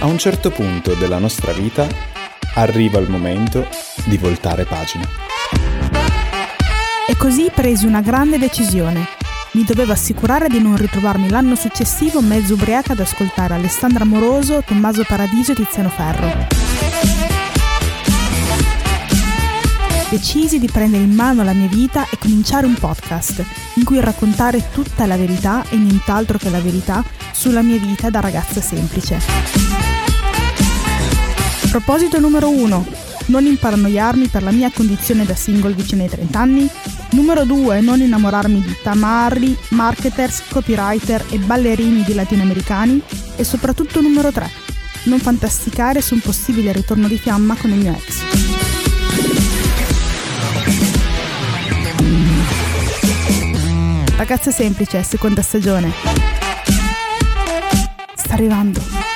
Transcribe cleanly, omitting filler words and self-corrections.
A un certo punto della nostra vita arriva il momento di voltare pagina. E così presi una grande decisione. Mi dovevo assicurare di non ritrovarmi l'anno successivo mezzo ubriaca ad ascoltare Alessandra Moroso, Tommaso Paradiso e Tiziano Ferro. Decisi di prendere in mano la mia vita e cominciare un podcast in cui raccontare tutta la verità e nient'altro che la verità sulla mia vita da ragazza semplice. Proposito numero 1. Non imparanoiarmi per la mia condizione da single vicino ai 30 anni. Numero 2. Non innamorarmi di tamarri, marketers, copywriter e ballerini di latinoamericani. E soprattutto numero 3. Non fantasticare su un possibile ritorno di fiamma con il mio ex. Ragazza semplice, seconda stagione. Sta arrivando.